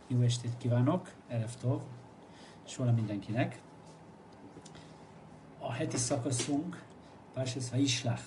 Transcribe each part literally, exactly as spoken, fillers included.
Jó estét kívánok, Erev Tov, soha mindenkinek. A heti szakaszunk, Pársász Vayislach.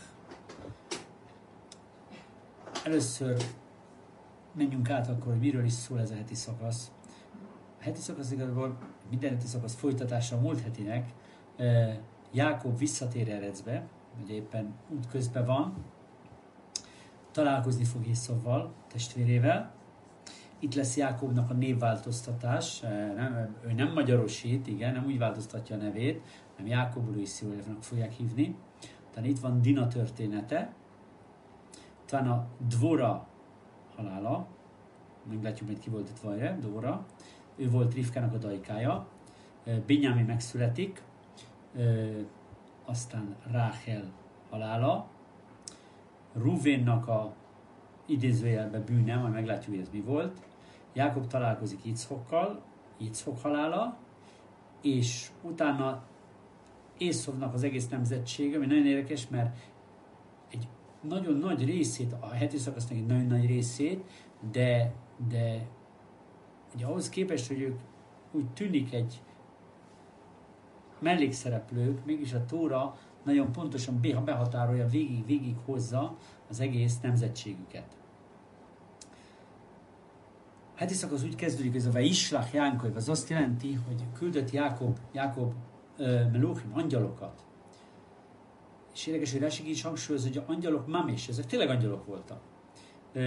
Először menjünk át akkor, hogy miről is szól ez a heti szakasz. A heti szakasz igazából minden heti szakasz folytatása a múlt hetinek. Jákob visszatér Erecbe, ugye éppen útközben van, találkozni fog Észavval, testvérével. Itt lesz Jákobnak a névváltoztatás, nem, ő nem magyarosít, igen, nem úgy változtatja a nevét, hanem Jákobról is Szilvnak fogják hívni. Tehát itt van Dina története, utána a Dvora halála, meglátjuk, hogy ki volt itt Vajre, Dvora, ő volt Rivkának a dajkája, Binyámi megszületik, aztán Ráhel halála, Ruvénnak a idézőjelben bűne, majd meglátjuk, hogy ez mi volt. Jákob találkozik Icchokkal, Icchok halála, és utána Észovnak az egész nemzetsége, ami nagyon érdekes, mert egy nagyon nagy részét, a heti szakasznak egy nagyon nagy részét, de, de ugye ahhoz képest, hogy ők úgy tűnik egy mellékszereplők, mégis a Tóra nagyon pontosan behatárolja, végig, végig hozza az egész nemzetségüket. A heti szakasz úgy kezdődik, hogy ez a Vayislach Jánkov, az azt jelenti, hogy küldött Jákob, Jákob uh, Melóchim, angyalokat. És érdekes, hogy Rásik is hangsúlyozza, hogy a angyalok mamis, ezek tényleg angyalok voltak. Uh,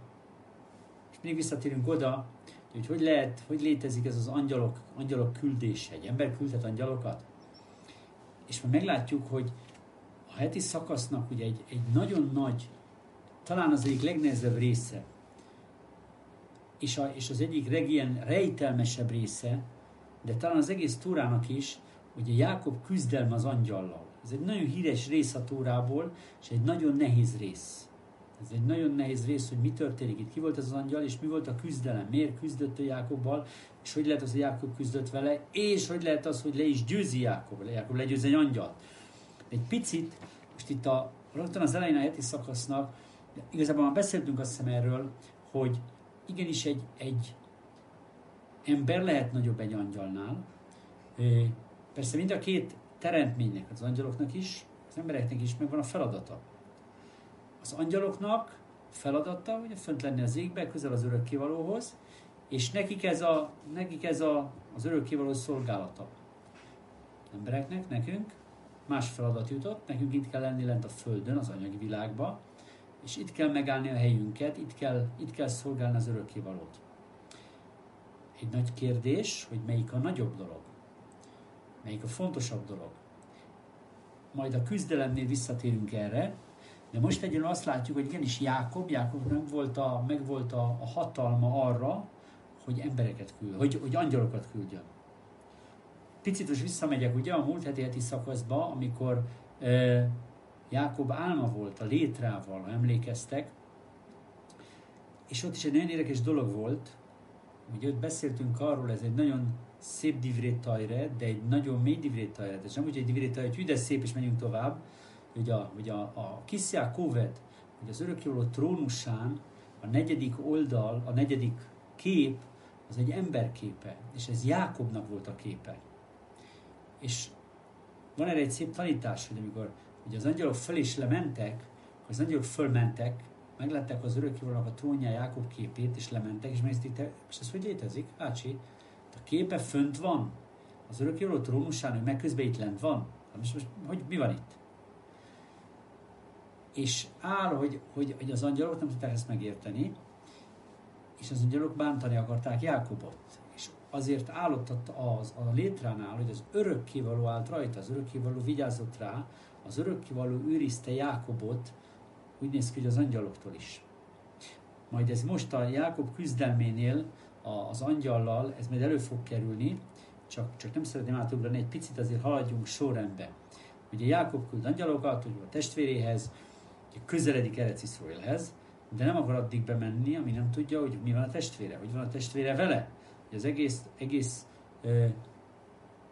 és mindig visszatérünk oda, hogy hogy lehet, hogy létezik ez az angyalok, angyalok küldése. Egy ember küldhet angyalokat. És már meglátjuk, hogy a heti szakasznak ugye egy, egy nagyon nagy, talán az egyik legnehezebb része, és, a, és az egyik legilyen rejtelmesebb része, de talán az egész Tórának is, ugye Jákob küzdelme az angyallal. Ez egy nagyon híres rész a Tórából, és egy nagyon nehéz rész. Ez egy nagyon nehéz rész, hogy mi történik itt, ki volt ez az angyal, és mi volt a küzdelem, miért küzdött a Jákobbal, és hogy lehet az, hogy Jákob küzdött vele, és hogy lehet az, hogy le is győzi Jákob, Jákob legyőz egy angyalt. Egy picit, most itt a, rögtön az elején a heti szakasznak, igazából már beszéltünk azt hiszem erről, hogy igenis egy, egy ember lehet nagyobb egy angyalnál. Persze mind a két teremtménynek, az angyaloknak is, az embereknek is megvan a feladata. Az angyaloknak feladata, hogy fönt lenni az égbe, közel az örökkévalóhoz, és nekik ez, a, nekik ez a, az örökkévaló szolgálata. Embereknek, nekünk más feladat jutott, nekünk itt kell lenni lent a földön, az anyagi világba, és itt kell megállni a helyünket, itt kell, itt kell szolgálni az örökkévalót. Egy nagy kérdés, hogy melyik a nagyobb dolog, melyik a fontosabb dolog. Majd a küzdelemnél visszatérünk erre, de most egyébként azt látjuk, hogy igenis Jákob, Jákob meg volt a, meg volt a, a hatalma arra, hogy embereket küld, hogy, hogy angyalokat küldjön. Picit most visszamegyek ugye a múlt heti heti szakaszba, amikor e, Jákob álma volt a létrával, ha emlékeztek, és ott is egy nagyon érdekes dolog volt, ugye ott beszéltünk arról, ez egy nagyon szép divrétajre, de egy nagyon mély divrétajre, de nem úgy egy divrétajre, hogy de szép, és menjünk tovább, hogy a, hogy a, a Kiszjá Kovet, hogy az örökkévaló trónusán a negyedik oldal, a negyedik kép, az egy emberképe, és ez Jákobnak volt a képe. És van erre egy szép tanítás, hogy amikor ugye az angyalok föl is lementek, az angyalok fölmentek, meglátták az örökkévalónak a trónján Jákob képét, és lementek, és megnézték, és ez hogy létezik? Ácsi, a képe fönt van, az örökkévaló trónusán, ő meg közben itt lent van. Most, most hogy mi van itt? És áll, hogy, hogy, hogy az angyalok nem tudták ezt megérteni, és az angyalok bántani akarták Jákobot. És azért állott az, a létránál, hogy az örökkévaló állt rajta, az örökkévaló vigyázott rá, az örökkévaló őrizte Jákobot, úgy néz ki, hogy az angyaloktól is. Majd ez most a Jákob küzdelménél az angyallal, ez majd elő fog kerülni, csak, csak nem szeretném átugrani, egy picit azért haladjunk sorrendbe. Ugye Jákob küld angyalokat, ugye a testvéréhez, közeledik Erec Iszraelhez, de nem akar addig bemenni, ami nem tudja, hogy mi van a testvére, hogy van a testvére vele. Hogy az egész, egész ö,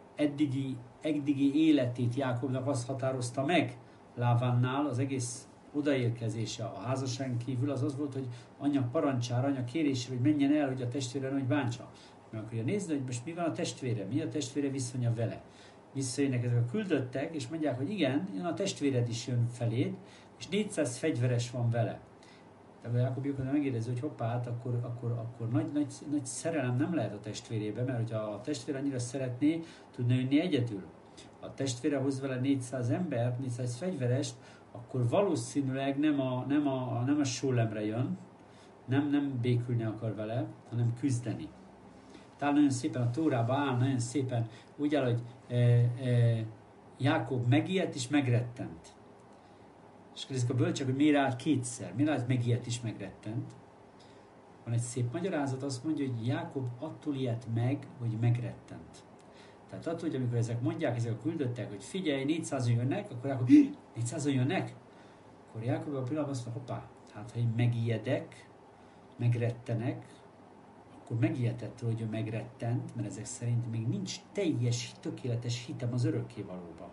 eddigi, eddigi életét Jákobnak azt határozta meg Lávánnál, az egész odaérkezése a házasságon kívül az az volt, hogy anya parancsára, anya kérésére, hogy menjen el, hogy a testvére hogy bántsa. Meg akarja nézni, hogy most mi van a testvére, mi a testvére viszonya vele. Visszajönnek ezek a küldöttek, és mondják, hogy igen, a testvéred is jön feléd, és négyszáz fegyveres van vele. Tehát Jákob Jókor megérdezi, hogy hoppá, hát akkor, akkor, akkor nagy, nagy, nagy szerelem nem lehet a testvérébe, mert hogyha a testvér annyira szeretné, tudna jönni egyedül. A testvére hoz vele négyszáz embert, négyszáz fegyverest, akkor valószínűleg nem a, nem a, nem a sólemre jön, nem, nem békülni akar vele, hanem küzdeni. Tehát nagyon szépen a Tórába áll, nagyon szépen úgy áll, hogy e, e, Jákob megijedt és megrettent. És kérdezik a bölcsek, hogy miért áll kétszer, miért áll megijedt és megrettent. Van egy szép magyarázat, azt mondja, hogy Jákob attól ijedt meg, hogy megrettent. Tehát attól, hogy amikor ezek mondják, ezek a küldöttek, hogy figyelj, négyszázan jönnek, akkor Jákob, négyszázan jönnek? Akkor Jákob a pillanatban azt mondja, hoppá, hát ha én megijedek, megrettenek, akkor megijedtettől, hogy ő megrettent, mert ezek szerint még nincs teljes, tökéletes hitem az örökkévalóba.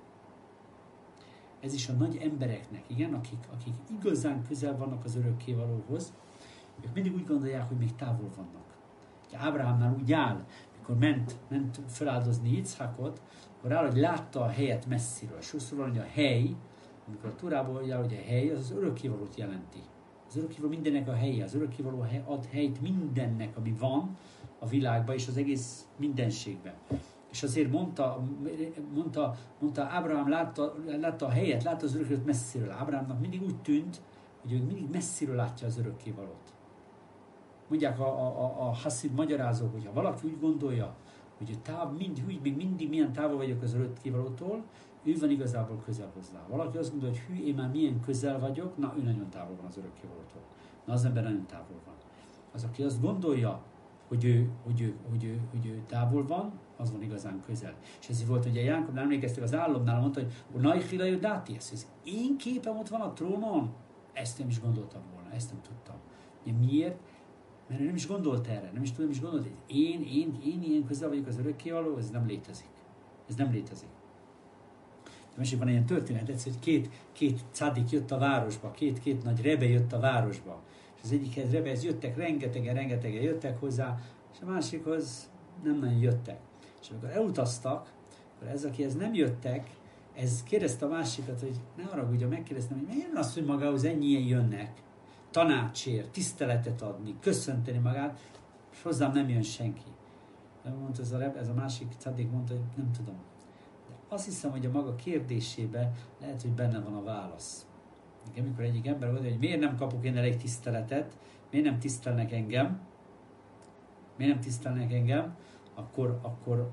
Ez is a nagy embereknek, igen, akik, akik igazán közel vannak az örökkévalóhoz, ők mindig úgy gondolják, hogy még távol vannak. Ábrahámnál úgy áll, mikor ment, ment feláldozni Ichákot, akkor áll, hogy látta a helyet messziről. Sokszor van, hogy a hely, amikor a Tórában áll, hogy a hely, az az örökkévalót jelenti. Az örökkévaló mindennek a helye, az örökkévaló ad helyt mindennek, ami van a világban és az egész mindenségben. És azért mondta, mondta, mondta Ábrahám látta, látta a helyet, látta az örökkévalót messziről. Ábrahámnak mindig úgy tűnt, hogy ő mindig messziről látja az örökkévalót. Mondják a, a, a, a haszid magyarázók, hogy ha valaki úgy gondolja, hogy ő táv, mind, úgy, még mindig milyen távol vagyok az örökkévalótól, ő van igazából közel hozzá. Valaki azt gondolja, hogy hű, én már milyen közel vagyok, na ő nagyon távol van az örökkévalótól. Na az ember nagyon távol van. Az, aki azt gondolja, hogy ő, hogy ő, hogy ő, hogy ő távol van, az van igazán közel. És ez volt, ugye Jákobnál emlékeztek, az álomnál mondta, hogy Unai Hila Dáti, ez én képem ott van a trónon, ezt nem is gondoltam volna, ezt nem tudtam. Ugye miért? Mert ő nem is gondolt erre, nem is tudom, is gondolt, hogy én, én, én ilyen közel vagyok az örökkévaló, ez nem létezik. Ez nem létezik. Mesélj, van ilyen történet, egyszer, hogy két, két cádik jött a városba, két, két nagy rebe jött a városba. És az egyikhez rebehez jöttek, rengetegen, rengetegen jöttek hozzá, és a másikhoz nem nagyon jöttek. És amikor elutaztak, akkor ez, akihez nem jöttek, ez kérdezte a másikat, hogy ne haragudja, megkérdeztem, hogy miért az, hogy magához ennyien jönnek, tanácsért, tiszteletet adni, köszönteni magát, és hozzám nem jön senki. De mondta ez a, rebe, ez a másik cádik mondta, hogy nem tudom. Azt hiszem, hogy a maga kérdésében lehet, hogy benne van a válasz. Igen, amikor egyik ember mondja, hogy miért nem kapok én elég tiszteletet, miért nem tisztelnek engem, miért nem tisztelnek engem, akkor, akkor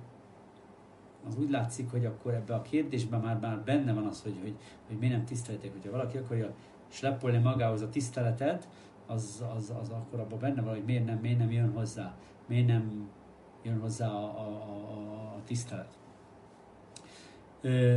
az úgy látszik, hogy akkor ebben a kérdésben már, már benne van az, hogy, hogy, hogy miért nem tiszteletek. Hogyha valaki akarja sleppolni magához a tiszteletet, az, az, az akkor abban benne van, hogy miért nem, miért nem jön hozzá, miért nem jön hozzá a, a, a, a tisztelet. Ö,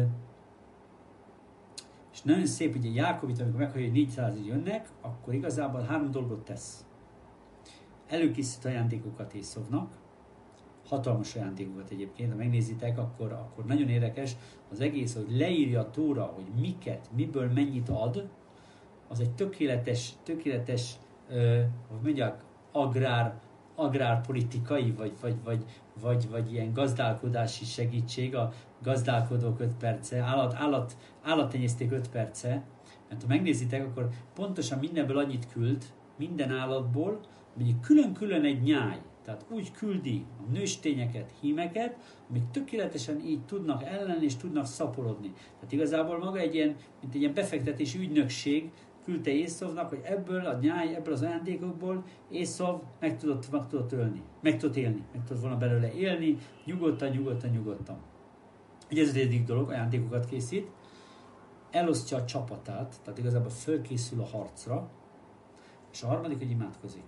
és nagyon szép, ugye Jákob itt, amikor meghallja, hogy négyszázan jönnek, akkor igazából három dolgot tesz. Előkészít ajándékokat Észavnak, hatalmas ajándékokat egyébként, ha megnézitek, akkor, akkor nagyon érdekes az egész, hogy leírja a Tóra, hogy miket, miből mennyit ad, az egy tökéletes, tökéletes, ö, hogy mondják, agrár, agrárpolitikai, vagy, vagy, vagy, vagy, vagy ilyen gazdálkodási segítség, a gazdálkodók öt perce, állat, állat, állattenyészték öt perce, mert ha megnézitek, akkor pontosan mindenből annyit küld, minden állatból, mondjuk külön-külön egy nyáj, tehát úgy küldi a nőstényeket, hímeket, amik tökéletesen így tudnak ellen és tudnak szaporodni. Tehát igazából maga egy ilyen, mint egy ilyen befektetési ügynökség küldte Észavnak, hogy ebből a nyáj, ebből az ajándékokból Észav meg tudott, meg tudott ölni, meg tudott élni, meg tudott volna belőle élni, nyugodtan, nyugodtan, nyugodtan. Ugye ez az egyik dolog, ajándékokat készít, elosztja a csapatát, tehát igazából fölkészül a harcra, és a harmadik, hogy imádkozik.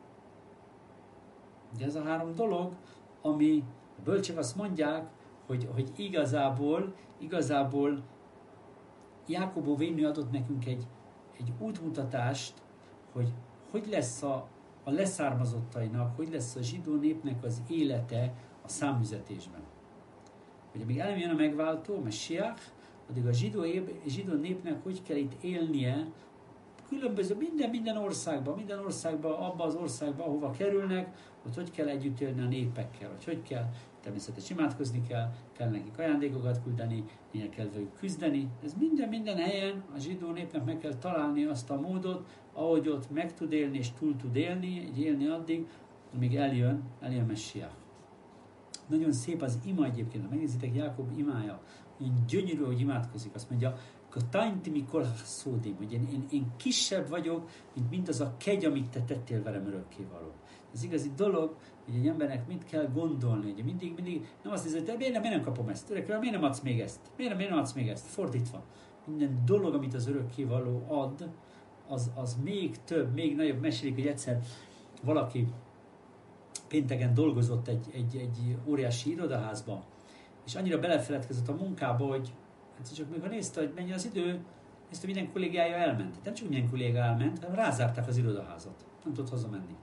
Ugye ez a három dolog, ami a bölcsek azt mondják, hogy, hogy igazából, igazából Jákob vénő adott nekünk egy, egy útmutatást, hogy hogy lesz a, a leszármazottainak, hogy lesz a zsidó népnek az élete a számüzetésben. Hogy amíg el nem jön a megváltó, Messiás, addig a zsidó, zsidó népnek hogy kell itt élnie, különböző, minden, minden országban, minden országban, abban az országban, ahova kerülnek, ott hogy kell együtt élni a népekkel, hogy hogy kell, természetesen imádkozni kell, kell nekik ajándékokat küldeni, néha kell velük küzdeni. Ez minden, minden helyen a zsidó népnek meg kell találni azt a módot, ahogy ott meg tud élni és túl tud élni, élni addig, amíg eljön, eljön Messiás. Nagyon szép az ima egyébként, ha megnézitek Jákob imája, olyan gyönyörű, hogy imádkozik, azt mondja, Katajntimi kolhaszódim, hogy én, én, én kisebb vagyok, mint mindaz a kegy, amit te tettél velem örökkévaló. Ez igazi dolog, hogy egy embernek mit kell gondolni, hogy mindig, mindig nem azt hiszem, hogy te miért nem, miért nem kapom ezt, örökkévaló, miért nem adsz még ezt, miért nem, miért nem adsz még ezt, fordítva. Minden dolog, amit az örökkévaló ad, az, az még több, még nagyobb. Mesélik, hogy egyszer valaki pénteken dolgozott egy, egy, egy óriási irodaházba, és annyira belefeledkezett a munkába, hogy hát csak még ha nézte, hogy mennyi az idő, nézte, minden kollégája elment. Nem csak minden kolléga elment, hanem rázárták az irodaházat. Nem tudott hazamenni.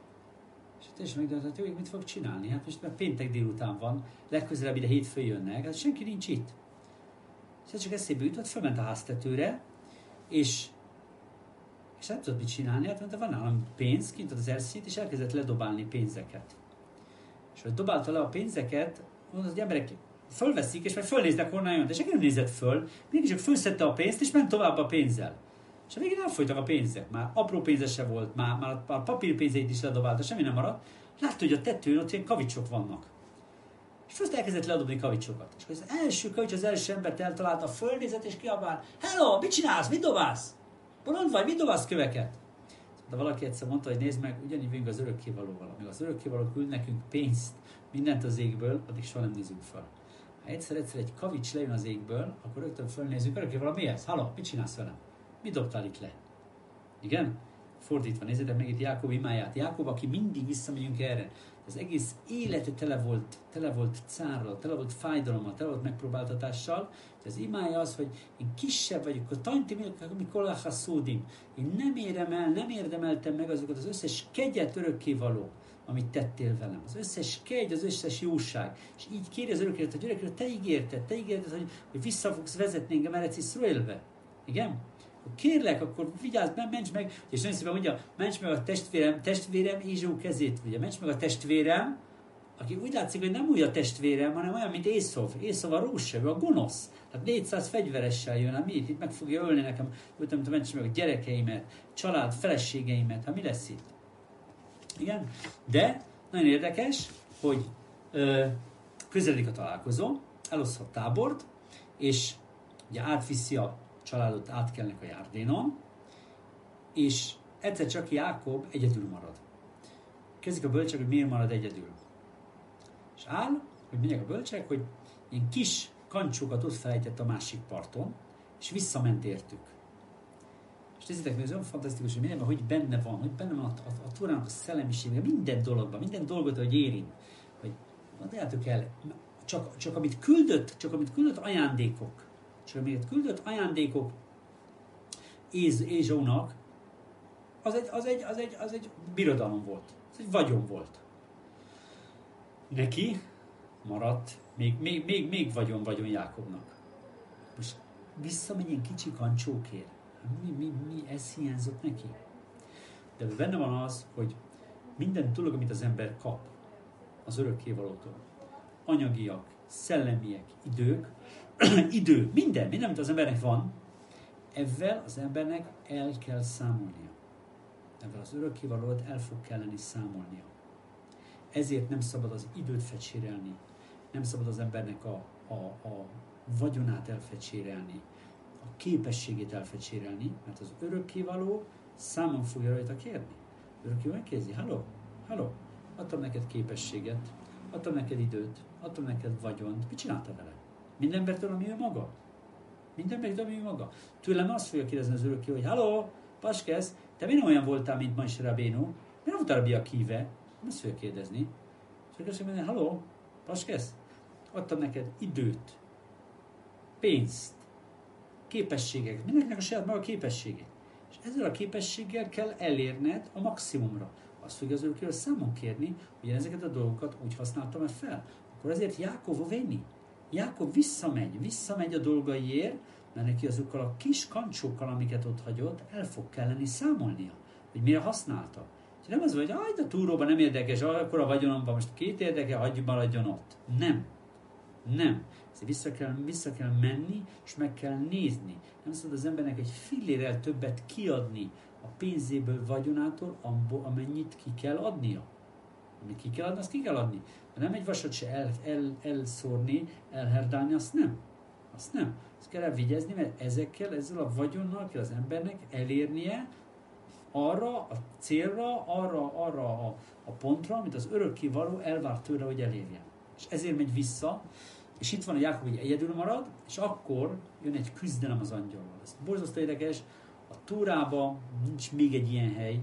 És teljesen megdöntött, hogy mit fog csinálni? Hát most már péntek délután van, legközelebb ide hétfőn jönnek, hát senki nincs itt. És csak eszébe jutott, fölment a háztetőre, és, és nem tudott mit csinálni, hát mondta, van nálam pénz, kint az erszét, és elkezdett ledobálni pénzeket. És hogy dobálta le a pénzeket, mondta, hogy emberek fölveszik, és majd fölnéznek, honnan jön. De senki nem nézett föl, mégis csak fölszedte a pénzt, és ment tovább a pénzzel. És a végén elfolytak a pénzek. Már apró pénze se volt, már, már a papírpénzeit is ledobálta, semmi nem maradt. Látta, hogy a tetőn ott ilyen kavicsok vannak. És first elkezdett ledobni kavicsokat. És az első kavics, az első embert eltalálta, fölnézett, és kiabál: Hello, mit csinálsz? Mit dobálsz? Bolond vagy? Mit dobálsz köveket? De valaki egyszer mondta, hogy nézd meg, ugyanígy vagyunk az örökkévalóval. Amíg az örökkévaló küld nekünk pénzt, mindent az égből, addig soha nem nézünk fel. Ha egyszer-egyszer egy kavics lejön az égből, akkor rögtön fölnézzük, örökkévaló, mi ez? Halló, mit csinálsz velem? Mit dobtál itt le? Igen? Fordítva, nézzétek meg itt Jákob imáját. Jákob, aki mindig visszamegyünk erre. Az egész élete tele volt, tele volt cárral, tele volt fájdalommal, tele volt megpróbáltatással. Az imája az, hogy én kisebb vagyok, a tantimilkamikolachaszódim. Én nem érem el, nem érdemeltem meg azokat az összes kegyet örökkévaló, amit tettél velem. Az összes kegy, az összes jóság. És így kéri az örökkévalót, hogy örökkévaló, te ígérted, te ígérted, hogy, hogy vissza fogsz vezetni engem Erec Iszraélbe. Igen? Kérlek, akkor vigyázz, ments meg, és nagyon szépen mondja, ments meg a testvérem, testvérem Ézsó kezét, ugye, ments meg a testvérem, aki úgy látszik, hogy nem úgy a testvérem, hanem olyan, mint Észov. Észov a rósevő, a gonosz. Tehát négyszáz fegyveressel jön, hát mi itt meg fogja ölni nekem, úgy nem ments meg a gyerekeimet, család, feleségeimet, hát mi lesz itt? Igen? De nagyon érdekes, hogy ö, közeledik a találkozó, eloszthat tábort, és ugye átviszi a családot, átkelnek a Járdénon, és egyszer csak Jákob egyedül marad. Kezdik a bölcsek, hogy miért marad egyedül. És áll, hogy mondják a bölcsek, hogy ilyen kis kancsókat ott felejtett a másik parton, és visszament értük. És nézzétek meg, ez olyan fantasztikus, hogy mindenben, hogy benne van, hogy benne van a, a, a Tórának a szellemisége, minden dologban, minden dolgot, hogy érint. Hogy mondjátok el, csak, csak amit küldött, csak amit küldött ajándékok, csak amit küldött ajándékok Éz, Ézsónak, az egy, az, egy, az, egy, az egy birodalom volt. Ez egy vagyon volt. Neki maradt még, még, még, még vagyon vagyon Jákobnak. Most visszamenjen kicsi kancsókért. Mi, mi, mi, ez hiányzott neki? De benne van az, hogy minden dolog, amit az ember kap az örökkévalótól, anyagiak, szellemiek, idők, idő, minden, minden, amit az embernek van, ezzel az embernek el kell számolnia. Ezzel az örökkévalót el fog kelleni számolnia. Ezért nem szabad az időt fecsérelni, nem szabad az embernek a, a, a vagyonát elfecsérelni, a képességét elfecsérelni, mert az örökkévaló számon fogja rajta kérni. Örökkévaló megkérdezi: Halló, halló, adtam neked képességet, adtam neked időt, adtam neked vagyont, mit csináltál vele? Minden embertől, ami ő maga. Minden embertől, ami ő maga. Tőlem azt fogja kérdezni az örökkévaló, hogy halló, Paskesz, te miért olyan voltál, mint Moshe Rabbeinu? Miért nem voltál Rabbi Akiva? Azt fogja kérdezni. És azt mondja, halló, Paskesz, adtam neked időt, pénzt, képességeket, mindenkinek a saját maga képességét. És ezzel a képességgel kell elérned a maximumra. Azt fogja az örökkévaló számon kérni, hogy ezeket a dolgokat úgy használtam-e fel. Akkor ezért Jákov véni. Jákob visszamegy, visszamegy a dolgaiért, mert neki azokkal a kis kancsókkal, amiket ott hagyott, el fog kelleni számolnia, hogy mire használta. És nem az, hogy aj, de túróban nem érdekes, akkor a vagyonomban most két érdeke, hagyj maradjon ott. Nem. Nem. Ezért vissza kell, vissza kell menni, és meg kell nézni. Nem szabad az embernek egy fillérrel többet kiadni a pénzéből, vagyonától, amennyit ki kell adnia. Amit ki kell adni, azt ki kell adni. De nem egy vasat se el, el, elszórni, elherdálni, azt nem. Azt nem. Azt kell elvigyázni, mert ezekkel, ezzel a vagyonnal kell az embernek elérnie arra a célra, arra, arra a, a pontra, amit az örökkévaló elvár tőle, hogy elérjen. És ezért megy vissza, és itt van a Jákob, hogy egyedül marad, és akkor jön egy küzdelem az angyallal. Ez borzasztó érdekes, a Tórában nincs még egy ilyen hely.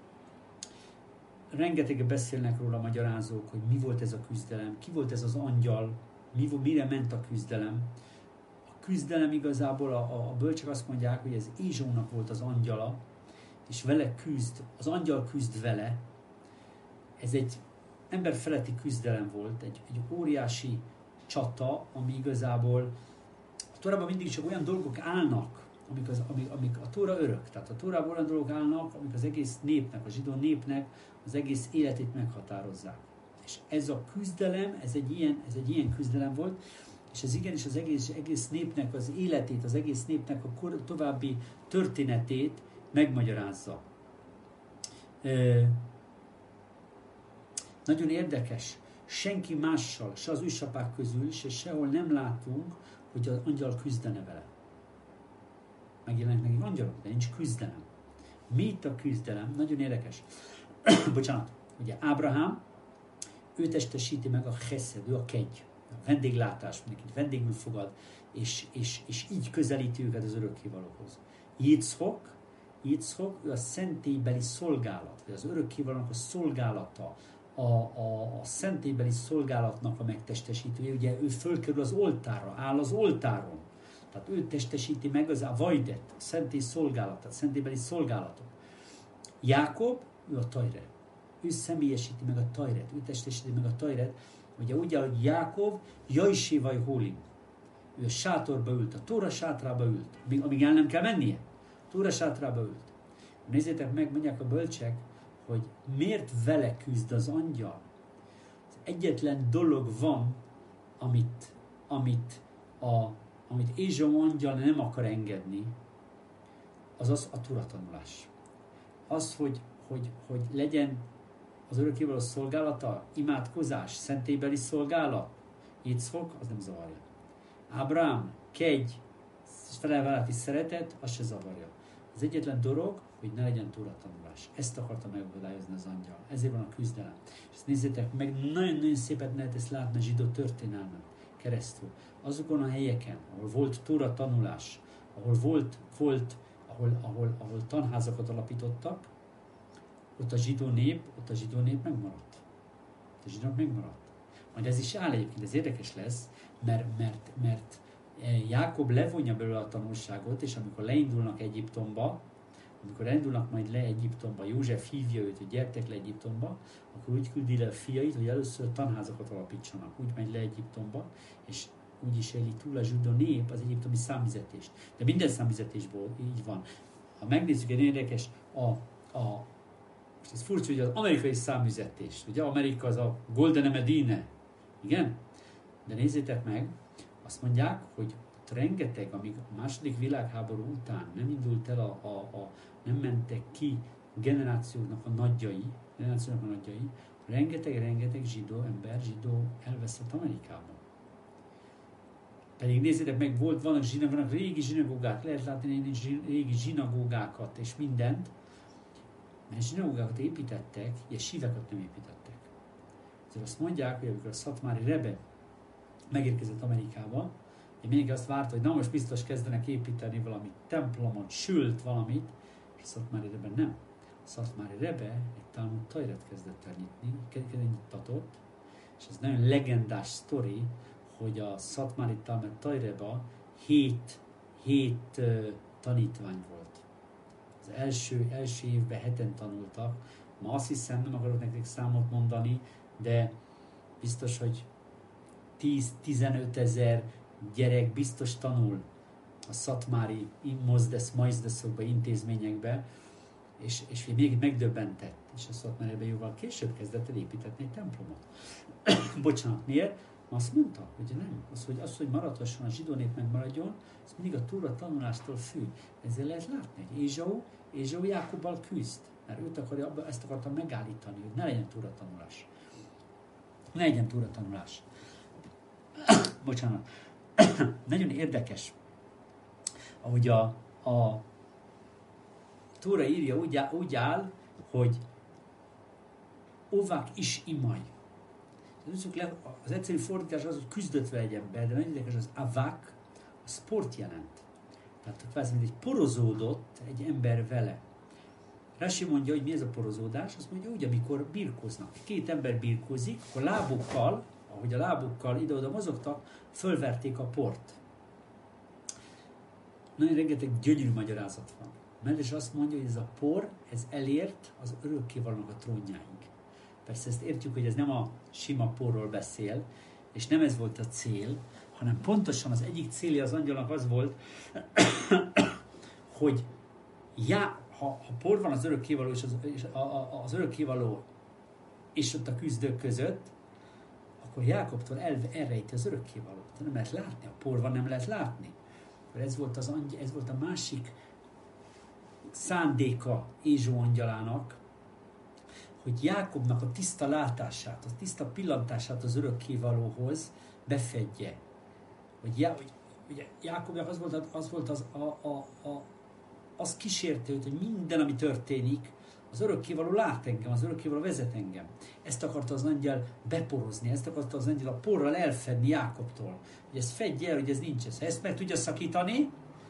Rengeteg beszélnek róla a magyarázók, hogy mi volt ez a küzdelem, ki volt ez az angyal, mi, mire ment a küzdelem. A küzdelem igazából, a, a bölcsek azt mondják, hogy ez Ézsónak volt az angyala, és vele küzd, az angyal küzd vele. Ez egy emberfeletti küzdelem volt, egy, egy óriási csata, ami igazából a Tórában mindig csak olyan dolgok állnak, amik, az, amik, amik a Tóra örök. Tehát a Tórában olyan dolgok állnak, amik az egész népnek, a zsidó népnek az egész életét meghatározzák. És ez a küzdelem, ez egy ilyen, ez egy ilyen küzdelem volt, és ez igenis az egész, egész népnek az életét, az egész népnek a kor, további történetét megmagyarázza. E, nagyon érdekes, senki mással, se az ősapák közül, se sehol nem látunk, hogy az angyal küzdene vele. Megjelennek nekik angyalok, de nincs küzdelem. Mi itt a küzdelem? Nagyon érdekes. Bocsánat. Ugye Ábrahám, ő testesíti meg a cheszed, ő a kegy, a vendéglátás, mindenkit vendégül fogad, és, és, és így közelíti őket az örökkévalóhoz. Jicchok, Jicchok, ő a szentélybeli szolgálat, vagy az örökkévalónak a szolgálata, a, a, a szentélybeli szolgálatnak a megtestesítője, ugye ő fölkerül az oltárra, áll az oltáron. Tehát ő testesíti meg az a vajdet, a szentély szolgálatot, a szentélybeli szolgálatot. Jákob, ő a tajre. Ő személyesíti meg a tajret, ő testesíti meg a tajret. Ugye úgy, ahogy Jákob, Jajsé vaj hólim. Ő a sátorba ült, a Tóra sátrába ült, amíg el nem kell mennie. A Tóra sátrába ült. Nézzétek meg, mondják a bölcsek, hogy miért vele küzd az angyal. Az egyetlen dolog van, amit, amit, a, amit Ézsó angyal nem akar engedni, az az a Tóra tanulás. Az, hogy, hogy, hogy legyen az örökkévaló szolgálata, imádkozás, szentélybeli szolgálat, Jicchok, az nem zavarja. Ábrahám, kegy, felelvállalati szeretet, az se zavarja. Az egyetlen dolog, hogy ne legyen Tóra tanulás. Ezt akarta megakadályozni az angyal. Ezért van a küzdelem. És ezt nézzétek meg, nagyon-nagyon szépet lehet ezt látni a zsidó történelmen keresztül. Azokon a helyeken, ahol volt Tóra tanulás, ahol volt, volt ahol, ahol, ahol tanházakat alapítottak, ott a zsidó nép, ott a zsidó nép megmaradt. Ott a zsidók megmaradt. Majd ez is áll egyébként, ez érdekes lesz, mert, mert, mert Jákob levonja belőle a tanulságot, és amikor leindulnak Egyiptomba, amikor elindulnak majd le Egyiptomba, József hívja őt, hogy gyertek le Egyiptomba, akkor úgy küldi le a fiait, hogy először tanházakat alapítsanak. Úgy megy le Egyiptomba, és úgy is éli túl a zsidó nép az egyiptomi számüzetést. De minden számüzetésból így van. Ha megnézzük, egy érdekes, a, a most ez furcsa, hogy az amerikai számüzetés, ugye Amerika az a Golden Medine, igen? De nézzétek meg, azt mondják, hogy ott rengeteg, amíg a második világháború után nem indult el, a, a, a, nem mentek ki generációknak a nagyjai, generációknak a nagyjai, rengeteg-rengeteg zsidó ember, zsidó elveszett Amerikában. Pedig nézzétek meg, volt, vannak, zsinag, vannak régi zsinagógák, lehet látni régi zsinagógákat és mindent, mert zsinagógákat építettek, ilyen sívekat nem építettek. Ezért azt mondják, hogy amikor a Szatmári Rebbe megérkezett Amerikába, és mindenki azt várta, hogy na most biztos kezdenek építeni valami templomot, sült valamit, és a Szatmári Rebbe nem. A Szatmári Rebbe egy Talmud Tajret kezdett el nyitni, kezdett nyitatott, és ez nagyon legendás sztori, hogy a Szatmári Talmud Tajreba hét, hét uh, tanítvány volt. Az első, első évben heten tanultak. Ma azt hiszem, nem akarok nektek számot mondani, de biztos, hogy tíz-tizenöt ezer gyerek biztos tanul a szatmári Mozdesz, Majzdeszokba, intézményekbe, és, és még megdöbbentett, és a Szatmárban jóval később kezdett el építetni egy templomot. Bocsánat, miért? Azt mondta, hogy nem. Az, hogy, az, hogy maradhasson a zsidó nép megmaradjon, az mindig a Tóra tanulástól függ. Ezzel lehet látni, hogy Ézsau, Ézsau Jákobbal küzd, mert őt akarja, ezt akarta megállítani, hogy ne legyen Tóra tanulás. Ne legyen Tóra tanulás. Bocsánat. Nagyon érdekes, ahogy a, a Tóra írja, úgy áll, úgy áll, hogy ovák is imaj. Az egyszerű fordítás az, hogy küzdött vele egy ember, de nagyon érdekes, az avák, a sport jelent. Tehát kvázi, mint egy porozódott egy ember vele. Rashi mondja, hogy mi ez a porozódás, azt mondja, úgy, amikor birkóznak. Két ember birkózik, akkor lábukkal, ahogy a lábukkal ide-oda mozogtak, fölverték a port. Nagyon rengeteg gyönyörű magyarázat van. Mert is azt mondja, hogy ez a por, ez elért az örökkévalónak a trónjáig. Persze ezt értjük, hogy ez nem a sima porról beszél, és nem ez volt a cél, hanem pontosan az egyik célja az angyalnak az volt, hogy já, ha, ha por van az örökkévaló és az, és a, a, az örökkévaló és ott a küzdők között, akkor Jákobtól el, elrejti az örökkévalót. Nem lehet látni, a por van, nem lehet látni. Ez volt, az angy, ez volt a másik szándéka Ézsau angyalának, hogy Jákobnak a tiszta látását, a tiszta pillantását az örökkévalóhoz befedje. Hogy, Já, hogy, hogy Jákobnak az volt, az, volt az, a, a, a, az kísérte őt, hogy minden, ami történik, az örökkévaló lát engem, az örökkévaló vezet engem. Ezt akarta az angyal beporozni, ezt akarta az angyal a porral elfedni Jákobtól. Hogy ezt fedje el, hogy ez nincs ez. Ha ezt meg tudja szakítani,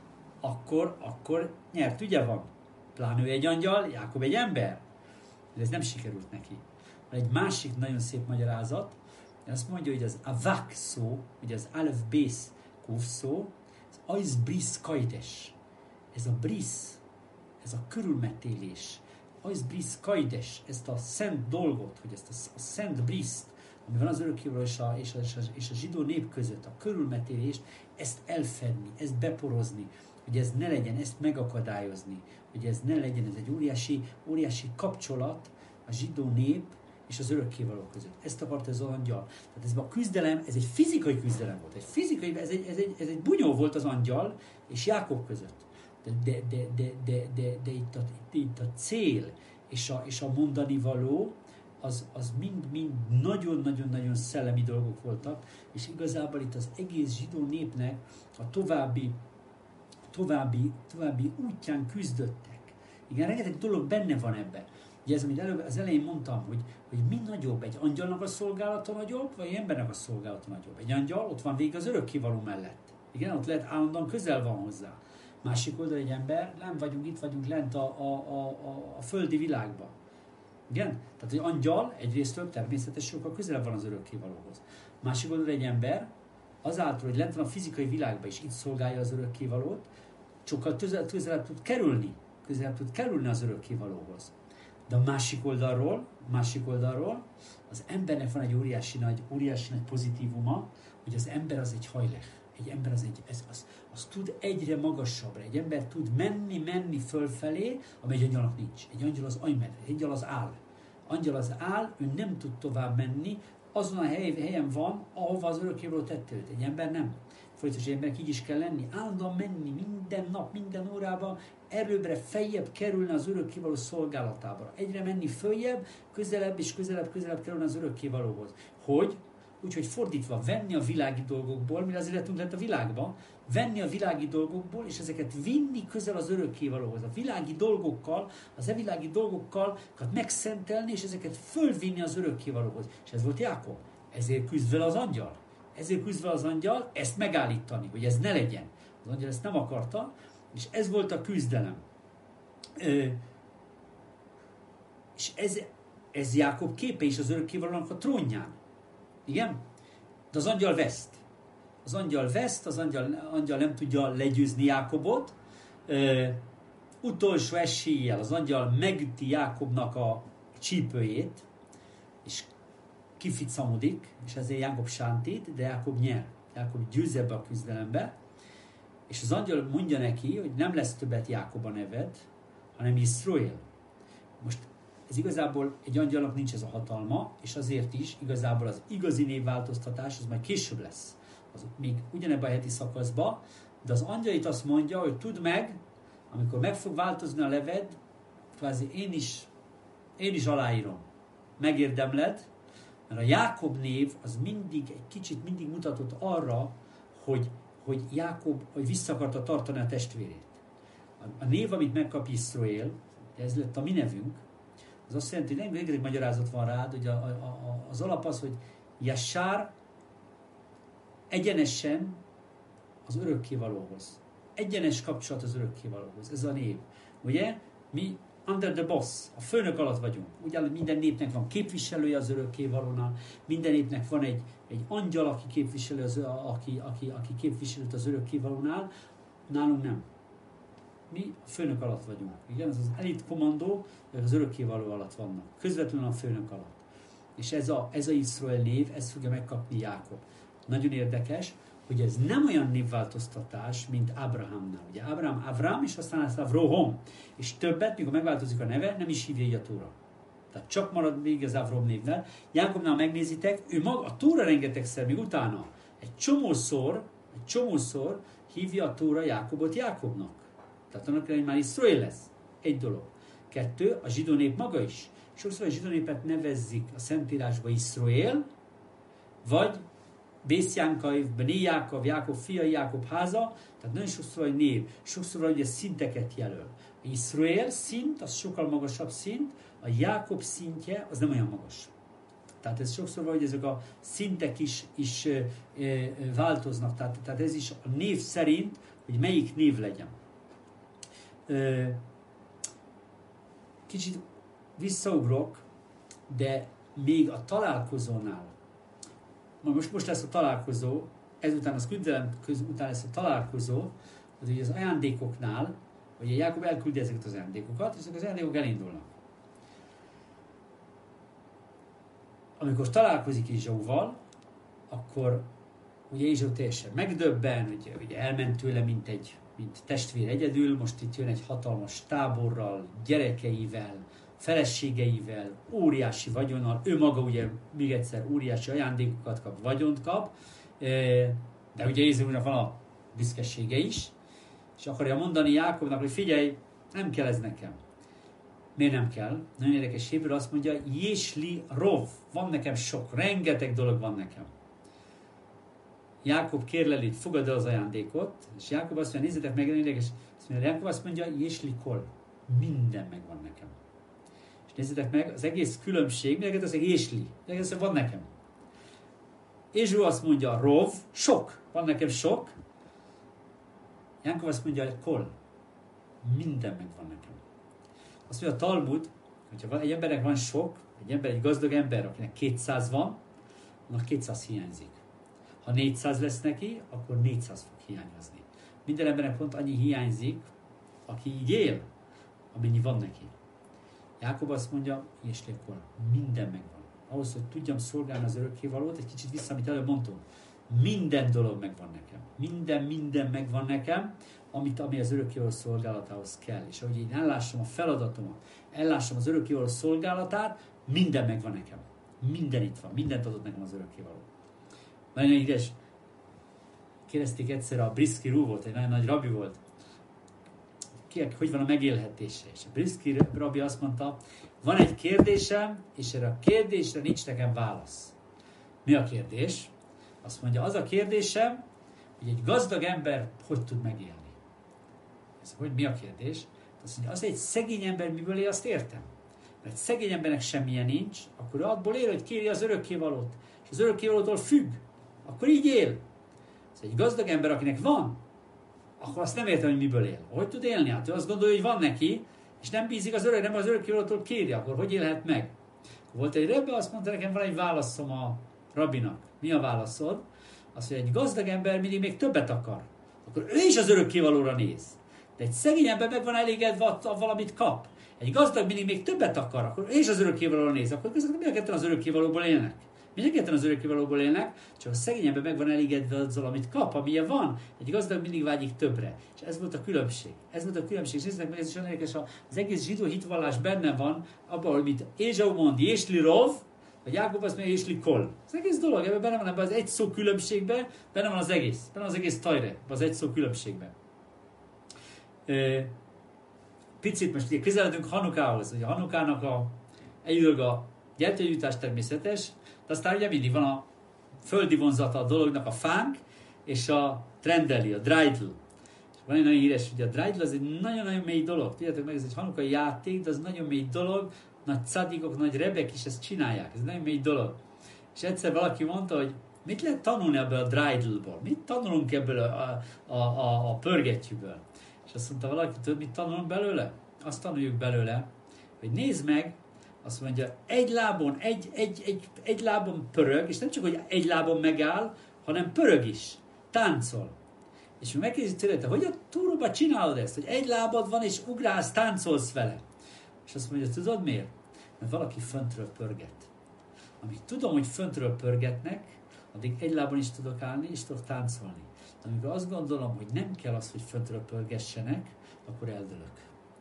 akkor, akkor nyert ügye van. Pláne ő egy angyal, Jákob egy ember. De ez nem sikerült neki. Van egy másik nagyon szép magyarázat, azt mondja, hogy az avak szó, ugye az alef bész kuf szó, az ajsz brisz kajdes. Ez a brisz, ez a körülmetélés, ajsz brisz kajdes, ezt a szent dolgot, hogy ezt a, a szent briszt, ami van az örökkévaló és a, és, a, és, a, és a zsidó nép között, a körülmetélést, ezt elfedni, ezt beporozni, hogy ez ne legyen, ezt megakadályozni, hogy ez ne legyen, ez egy óriási, óriási kapcsolat a zsidó nép és az örökkévaló között. Ezt akarta az angyal. Tehát ez a küzdelem, ez egy fizikai küzdelem volt. Egy fizikai, ez egy, ez egy, ez egy bunyó volt az angyal és Jákob között. De, de, de, de, de, de, de itt, a, itt a cél és a, és a mondani való, az, az mind-mind nagyon-nagyon-nagyon szellemi dolgok voltak, és igazából itt az egész zsidó népnek a további További, további útján küzdöttek. Igen, rengeteg dolog benne van ebben. Ugye ez, amit előbb, az elején mondtam, hogy, hogy mi nagyobb, egy angyalnak a szolgálata nagyobb, vagy egy embernek a szolgálata nagyobb. Egy angyal ott van végig az örökkévaló mellett. Igen, ott lehet állandóan közel van hozzá. Másik oldal egy ember, nem vagyunk, itt vagyunk lent a, a, a, a, a földi világban. Igen? Tehát egy angyal egyrésztől természetesen sokkal közelebb van az örökkévalóhoz. Másik oldal egy ember, azáltal, hogy lent van a fizikai világban, és itt szolgálja az örökkévalót, sokkal közelebb, közelebb tud kerülni, közelebb tud kerülni az örökkévalóhoz. De a másik oldalról, másik oldalról, az embernek van egy óriási nagy, óriási nagy pozitívuma, hogy az ember az egy hajlech. Egy ember az egy, ez, az, az tud egyre magasabbra. Egy ember tud menni, menni fölfelé, amely egy angyalnak nincs. Egy angyal az ajmed, egy angyal az áll. Angyal az áll, ő nem tud tovább menni, azon a hely, helyen van, ahova az örökkévaló tette őt. Egy ember nem. Folyamatos, egy embernek így is kell lenni, állandóan menni, minden nap, minden órában, erőbbre feljebb kerülni az örökkévaló szolgálatába. Egyre menni följebb, közelebb és közelebb, közelebb kerülni az örökkévalóhoz. Hogy? Úgyhogy fordítva, venni a világi dolgokból, mire az életünk lett a világban, venni a világi dolgokból, és ezeket vinni közel az örökkévalóhoz. A világi dolgokkal, az e világi dolgokkal megszentelni, és ezeket fölvinni az örökkévalóhoz. És ez volt Jákob. Ezért küzd vele az angyal. Ezért küzd vele az angyal, ezt megállítani, hogy ez ne legyen. Az angyal ezt nem akarta, és ez volt a küzdelem. Ö, és ez, ez Jákob képe is az örökkévalónak a trónján. Igen? De az angyal veszt. Az angyal veszt, az angyal, angyal nem tudja legyőzni Jákobot. Ö, utolsó eséllyel az angyal megüti Jákobnak a csípőjét, és kificamodik, és ezért Jákob sántít, de Jákob nyer. Jákob győz ebbe a küzdelembe, és az angyal mondja neki, hogy nem lesz többet Jákob a neved, hanem Iszrael. Most ez igazából egy angyalnak nincs ez a hatalma, és azért is igazából az igazi névváltoztatás az majd később lesz. Az még ugyanebben a heti szakaszban, de az angyal itt azt mondja, hogy tudd meg, amikor meg fog változni a neved, kvázi én is, én is aláírom. Megérdemled, mert a Jákob név az mindig, egy kicsit mindig mutatott arra, hogy, hogy Jákob hogy vissza akarta tartani a testvérét. A, a név, amit megkap Iszrael, ez lett a mi nevünk, az azt jelenti, hogy rengeteg magyarázat van rád, hogy a, a, a, az alap az, hogy Yashar egyenesen az örökkévalóhoz. Egyenes kapcsolat az örökkévalóhoz. Ez a név. Ugye? Mi under the boss, a főnök alatt vagyunk. Ugye minden népnek van képviselője az örökkévalónál, minden népnek van egy, egy angyal, aki képviselő az, aki, aki, aki képviselőt az örökkévalónál, nálunk nem. Mi a főnök alatt vagyunk. Igen, ez az elit kommandó, az örökkévaló alatt vannak. Közvetlenül a főnök alatt. És ez a, ez a Iszrael név, ezt fogja megkapni Jákob. Nagyon érdekes, hogy ez nem olyan névváltoztatás, mint Ábrahámnál. Ugye Ábrahám, Avram, és aztán lesz Avrohom. És többet, mikor megváltozik a neve, nem is hívja így a Tóra. Tehát csak marad még az Avrom névnél. Jákobnál megnézitek, ő maga, a Tóra rengetegszer, még utána, egy csomószor, egy csomószor hívja a Tóra Jákobot Jákobnak. Tehát annak hogy már Iszrael lesz. Egy dolog. Kettő, a zsidó nép maga is. Sokszor a zsidó népet nevezzik a Szentírásba Iszrael, vagy Bész Jánkaiv, Beni Jákov, Jákob fia, Jákob háza, tehát nagyon sokszor egy név, sokszor ugye szinteket jelöl. A Iszrael szint, az sokkal magasabb szint, a Jákob szintje, az nem olyan magas. Tehát ez sokszor van, hogy ezek a szintek is, is e, e, változnak, tehát, tehát ez is a név szerint, hogy melyik név legyen. E, kicsit visszaugrok, de még a találkozónál, most, most lesz a találkozó, ezután az küzdelem után lesz a találkozó, az ugye az ajándékoknál, hogy Jákob elküldi ezeket az ajándékokat, és ezek az ajándékok elindulnak. Amikor találkozik Ézsauval, akkor ugye Ézsau teljesen megdöbben, ugye, ugye elment tőle, mint egy mint testvér egyedül, most itt jön egy hatalmas táborral, gyerekeivel, feleségeivel, óriási vagyonnal, ő maga ugye még egyszer óriási ajándékokat kap, vagyont kap, de ugye Ézsaunak van a büszkesége is, és akarja mondani Jákobnak, hogy figyelj, nem kell ez nekem. Miért nem kell? Nagyon érdekes, Héber azt mondja, Jésli rov, van nekem sok, rengeteg dolog van nekem. Jákob kérleli, fogadd el az ajándékot, és Jákob azt mondja, nézzétek meg, érdekes, azt mondja, Jákob azt mondja, Jésli kol, minden megvan nekem. És nézzétek meg, az egész különbség, mindenket az egy Jésli, mindenket van nekem. Ézsau azt mondja, rov, sok, van nekem sok. Jákob azt mondja, kol, minden megvan nekem. Azt mondja a Talmud, hogyha egy embernek van sok, egy ember, egy gazdag ember, akinek kétszáz van, annak kétszáz hiányzik. Ha négyszáz lesz neki, akkor négyszáz fog hiányozni. Minden embernek pont annyi hiányzik, aki így él, amennyi van neki. Jákob azt mondja, és akkor minden megvan. Ahhoz, hogy tudjam szolgálni az örökkévalót, egy kicsit vissza, amit előbb mondtunk. Minden dolog megvan nekem. Minden, minden megvan nekem, amit, ami az örökkévaló szolgálatához kell. És ahogy én ellássam a feladatomat, ellássam az örökkévaló szolgálatát, minden megvan nekem. Minden itt van, mindent adott nekem az örökkévaló. Nagyon híres. Kérdezték egyszer, a Briszki Rú volt, egy nagyon nagy rabbi volt. Ki, hogy van a megélhetése? És a Briszki rabbi azt mondta, van egy kérdésem, és erre a kérdésre nincs nekem válasz. Mi a kérdés? Azt mondja, az a kérdésem, hogy egy gazdag ember hogy tud megélni. Ez, hogy mi a kérdés? Azt mondja, az egy szegény ember miből él, azt értem. Mert egy szegény embernek semmilyen nincs, akkor ő abból él, hogy kéri az örökkévalót. És az örökkévalótól függ. Akkor így él. Ez egy gazdag ember, akinek van, akkor azt nem értem, hogy miből él. Hogy tud élni? Hát ő azt gondolja, hogy van neki, és nem bízik az örök, nem az örökkévalótól kéri, akkor hogy élhet meg? Volt egy rebbe, azt mondta nekem, van egy válaszom a rabinak. Mi a válaszod? Azt mondja, egy gazdag ember mindig még többet akar. Akkor ő is az örökkévalóra néz. De egy szegény ember meg van elégedve, valamit kap. Egy gazdag mindig még többet akar, akkor ő is az örökkévalóra néz. Akkor közben mind a ketten az örökkévalóból élnek. Mindenképpen az örökkévalóból élnek, csak a szegény ember meg van elégedve azzal, amit kap, amilyen van. Egy gazdag mindig vágyik többre. És ez volt a különbség. Ez volt a különbség. És nézzük meg, ez is olyan érdekes, az egész zsidó hitvallás benne van, abban, hogy mit Ézsau mond, Jésli Rov, vagy Jákob azt mondja, Jésli Kol. Az egész dolog, ebben benne van, ebben az egy szó különbségben, benne van az egész. Benne van az egész tajre, az egy szó különbségben. Picit most ugye közeledünk Hanukához, ugye Hanukának a együtt a gyertyagyújtás természetes, de aztán ugye mindig van a földi vonzata a dolognak, a fánk, és a trendeli, a dreidl. Van egy nagyon híres, hogy a dreidl az egy nagyon-nagyon mély dolog. Tudjátok meg, ez egy hanukai játék, de az nagyon mély dolog, nagy cadikok, nagy rebek is ezt csinálják. Ez egy nagyon mély dolog. És egyszer valaki mondta, hogy mit lehet tanulni ebből a dreidlból? Mit tanulunk ebből a, a, a, a pörgetjűből? És azt mondta valaki, tudod, mit tanulunk belőle? Azt tanuljuk belőle, hogy nézd meg, azt mondja, egy lábon, egy, egy, egy, egy lábon pörög, és nem csak, hogy egy lábon megáll, hanem pörög is, táncol. És mi megkérdezik tőle, hogy a túróban csinálod ezt, hogy egy lábad van, és ugrálsz, táncolsz vele. És azt mondja, tudod miért? Mert valaki föntről pörget. Amíg tudom, hogy föntről pörgetnek, addig egy lábon is tudok állni, és tudok táncolni. De amikor azt gondolom, hogy nem kell az, hogy föntről pörgessenek, akkor eldőlök.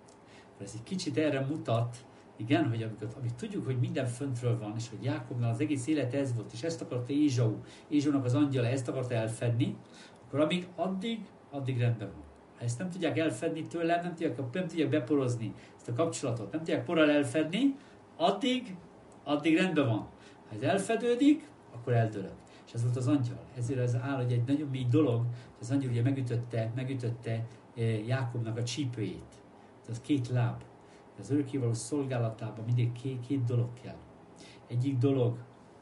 Ez egy kicsit erre mutat, igen, hogy amikor, amikor tudjuk, hogy minden föntről van, és hogy Jákobnál az egész élet ez volt, és ezt akarta Ézsau, Ézsaunak az angyala ezt akarta elfedni, akkor amíg addig, addig rendben van. Ha ezt nem tudják elfedni tőlem, nem tudják, nem tudják beporozni ezt a kapcsolatot, nem tudják porral elfedni, addig, addig rendben van. Ha ez elfedődik, akkor eldőlök. És ez volt az angyal. Ezért ez áll, hogy egy nagyon mély dolog, hogy az angyal ugye megütötte, megütötte Jákobnak a csípőjét. Ez két láb. Az örökkévaló szolgálatában mindig két, két dolog kell. Egyik dolog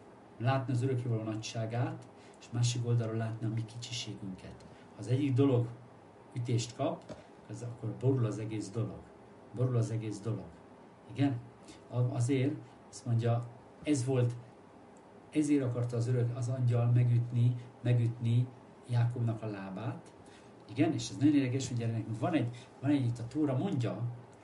látni az örökkévaló nagyságát, és másik oldalról látni a mi kicsiségünket. Ha az egyik dolog ütést kap, az akkor borul az egész dolog. Borul az egész dolog. Igen? Azért, azt mondja, ez volt, ezért akarta az örök, az angyal megütni, megütni Jákobnak a lábát. Igen? És ez nagyon érdekes, hogy nekünk van egy, van egy itt a Tóra mondja,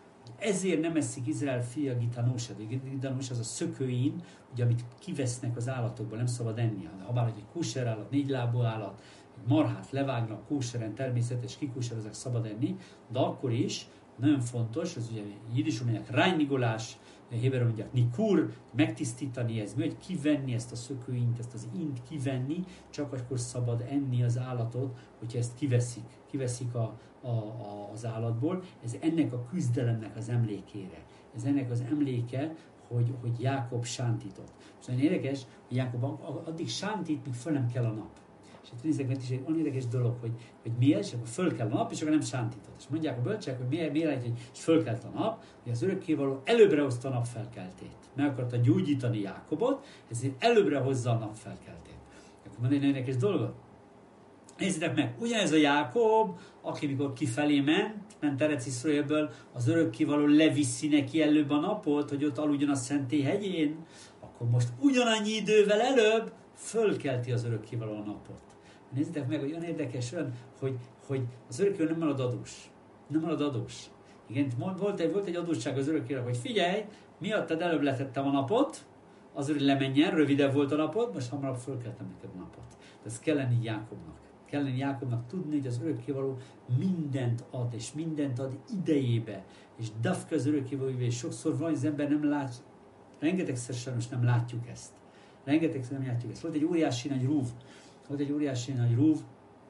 ezért nem eszik Izrael fia gitanósat. A gitanós az a szökőín, ugye, amit kivesznek az állatokból, nem szabad enni. Ha bár egy kóser állat, négy lábú állat, egy marhát levágnak kóseren, természetes kikóserozzák, szabad enni, de akkor is nagyon fontos, az ugye jiddisul mondják reinigolás, héberül mondják nikur, megtisztítani ez, hogy kivenni ezt a szökőint, ezt az int kivenni, csak akkor szabad enni az állatot, hogyha ezt kiveszik, kiveszik a, a, a, az állatból. Ez ennek a küzdelemnek az emlékére. Ez ennek az emléke, hogy, hogy Jákob sántított. És nagyon érdekes, hogy Jákob addig sántít, míg föl nem kell a nap. És itt nézzek, mert is egy olyan érdekes dolog, hogy, hogy miért, és akkor föl kell a nap, és akkor nem sántított. És mondják a bölcsek, hogy miért, miért hogy fölkelt a nap, hogy az örökkévaló előbbre hozta a napfelkeltét. Meg akarta gyógyítani Jákobot, ezért előbbre hozza a napfelkeltét. Akkor mondja egy nagyon érdekes dolgot. Nézzétek meg, ugyanez a Jákob, aki mikor kifelé ment, ment Erec Iszraélből, az örökkévaló leviszi neki előbb a napot, hogy ott aludjon a Szentély hegyén, akkor most ugyanannyi idővel előbb fölkelti az örökkévaló a napot. Nézzétek meg, hogy olyan érdekes, olyan, hogy, hogy az örökkévaló nem marad adós. Nem marad adós. Igen, volt egy, volt egy adósság az örökkévaló, hogy figyelj, miattad előbb letettem a napot, azért, hogy lemenjen, rövidebb volt a napot, most hamarabb fölkeltem neked a napot. De ez kell lenni Jákobnak. Kell lenni Jákobnak tudni, hogy az örökkévaló mindent ad, és mindent ad idejébe. És dafka az örökkévaló, és sokszor van, hogy az ember nem lát, rengetegszer sajnos nem látjuk ezt. Rengetegszer nem látjuk ezt. Volt egy óriási nagy rúv, volt egy óriási nagy rúv,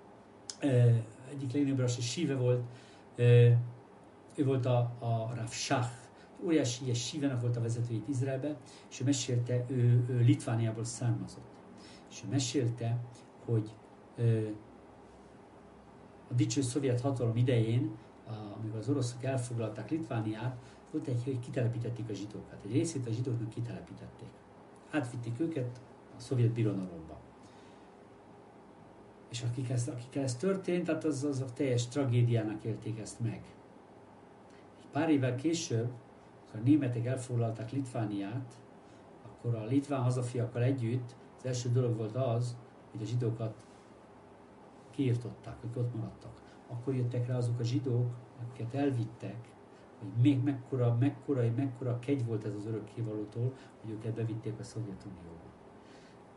egyik legnagyobb rasi síve volt, ő volt a, a Rav Shach, óriási ilyen sívenek volt a vezetőjét Izraelbe, és ő mesélte, ő, ő Litvániából származott. És ő mesélte, hogy a dicső szovjet hatalom idején, amikor az oroszok elfoglalták Litvániát, volt egy, hogy kitelepítették a zsidókat. Egy részét a zsidóknak kitelepítették. Átvitték őket a szovjet birodalomba. És akik ezt, akikkel ez történt, tehát az, azok teljes tragédiának élték ezt meg. Egy pár évvel később, amikor a németek elfoglalták Litvániát, akkor a litván hazafiakkal együtt az első dolog volt az, hogy a zsidókat kiirtották, hogy ott maradtak. Akkor jöttek rá azok a zsidók, akiket elvittek, hogy még mekkora, mekkora, mekkora kegy volt ez az örökkévalótól, hogy őket bevitték a Szovjetunióba.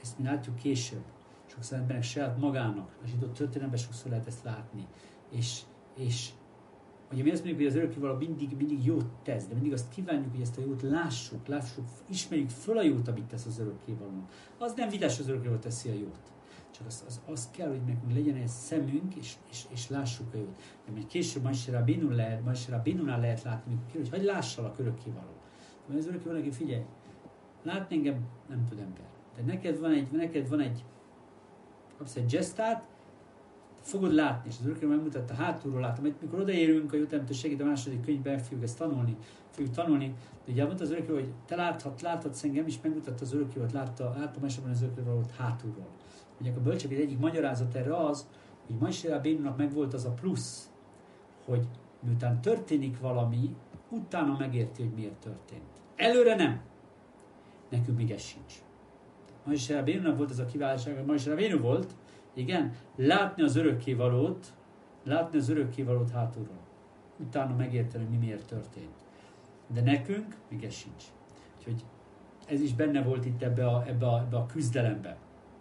ezt mi látjuk később. Sokszor emberek saját magának, a zsidó történelemben sokszor lehet ezt látni. És, és ugye mi azt mondjuk, hogy az örökkévaló mindig, mindig jót tesz, de mindig azt kívánjuk, hogy ezt a jót lássuk, lássuk, ismerjük föl a jót, amit tesz az örökkévaló. Az nem vitás, az örökkévaló teszi a jót. Csak az, az, az kell, hogy nekünk legyen egy szemünk, és, és, és lássuk a jót. De majd később Moshe Rabbeinu lehet, Moshe Rabbeinunál lehet látni, hogy hogy lássalak örökkévaló. De az örökkévaló neki figyelj, látni engem nem tud ember. De neked van egy, neked van egy, kapsz egy gesztát, fogod látni, és az örökkévaló megmutatta, hátulról látom, hogy mikor odaérünk a jóteremtő segít a második könyvben, fogjuk ezt tanulni, fogjuk tanulni, de ugye mondta az örökkévaló, hogy te láthat, láthatsz engem, és megmutatta az örökkévalót, látta, láttam esetben az örökkévalót hátulról. Ugye a bölcsek egyik magyarázat erre az, hogy Moshe Rabbeinunak megvolt az a plusz, hogy miután történik valami, utána megérti, hogy miért történt. Előre nem. Nekünk még ez sincs. Moshe Rabbeinunak volt ez a kiváltság, hogy Moshe Rabbeinu volt, igen, látni az örökkévalót, látni az örökkévalót hátulról. Utána megérteni, hogy mi miért történt. De nekünk még ez sincs. Úgyhogy ez is benne volt itt ebbe a, ebbe a, ebbe a küzdelembe.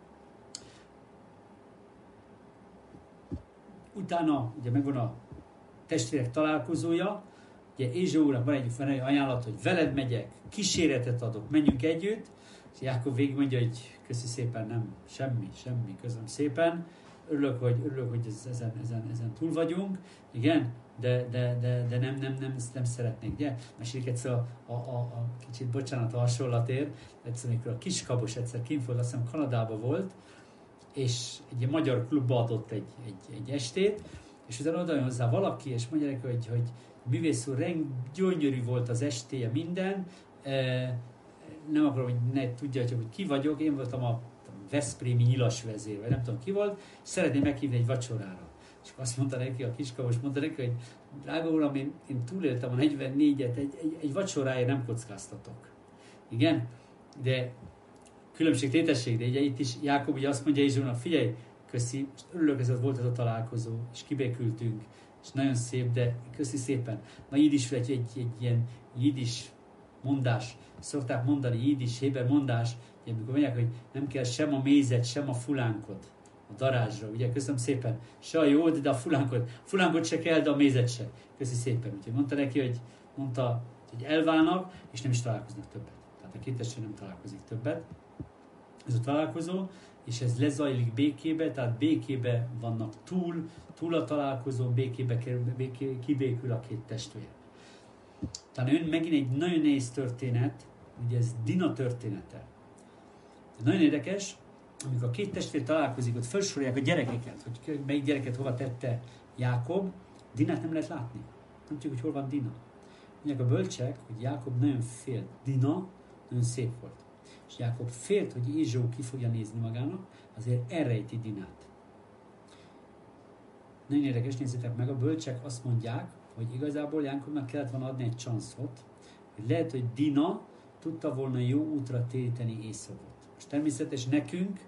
Utána ugye megvan a testvérek találkozója, ugye Ézsaunak van egy, van egy ajánlat, hogy veled megyek, kíséretet adok, menjünk együtt, és Jákob végig mondja, hogy köszi szépen, nem, semmi, semmi, köszönöm szépen, örülök, hogy, örülök, hogy ez, ezen, ezen, ezen túl vagyunk, igen, de, de, de, de nem, nem, nem, nem szeretnék, ugye? Mesélik egyszer a, a, a, a kicsit, bocsánat, a hasonlatért, egyszer, amikor a Kiskabos egyszer kint volt, azt hiszem Kanadában volt, és egy magyar klubba adott egy, egy, egy estét, és utána oda jön hozzá valaki, és mondja neki, hogy, hogy művész úr, reng, gyönyörű volt az estéje, minden, e, nem akarom, hogy ne tudja, hogy ki vagyok, én voltam a veszprémi nyilasvezér, vagy nem tudom ki volt, és szeretném meghívni egy vacsorára. És azt mondta neki, a Kiskabos mondta neki, hogy drága uram, én, én túléltem a negyvennégyet, egy, egy, egy vacsoráért nem kockáztatok. Igen? De különbség, tétesség, de ugye itt is Jákob ugye azt mondja Ézsaunak, figyelj, köszi, örülök, ez volt ez a találkozó, és kibékültünk, és nagyon szép, de köszi szépen. Ma jiddis egy, egy, egy ilyen jiddis mondás, szokták mondani, jiddis, héber mondás, ugye, amikor mondják, hogy nem kell sem a mézet, sem a fulánkot a darázsra, ugye, köszönöm szépen, se a jót, de a fulánkot, fulánkot se kell, de a mézet se. Köszi szépen. Úgyhogy mondta neki, hogy, mondta, hogy elválnak, és nem is találkoznak többet. Tehát a két testvér nem találkozik többet. Ez a találkozó, és ez lezajlik békébe, tehát békébe vannak túl, túl a találkozón, békébe kerül, béké, kibékül a két testvér. Tehát ön megint egy nagyon nehéz történet, ugye ez Dina története. Ez nagyon érdekes, amikor a két testvér találkozik, ott felsorolják a gyerekeket, hogy melyik gyereket hova tette Jákob, Dinát nem lehet látni. Nem tudjuk, hogy hol van Dina. Mondják a bölcsek, hogy Jákob nagyon félt. Dina nagyon szép volt. És Jákob félt, hogy Ézsau ki fogja nézni magának, azért elrejti Dinát. Nagyon érdekes, nézzétek meg, a bölcsek azt mondják, hogy igazából Jákobnak kellett volna adni egy csanszot, hogy lehet, hogy Dina tudta volna jó útra téríteni Észavot. És természetesen nekünk,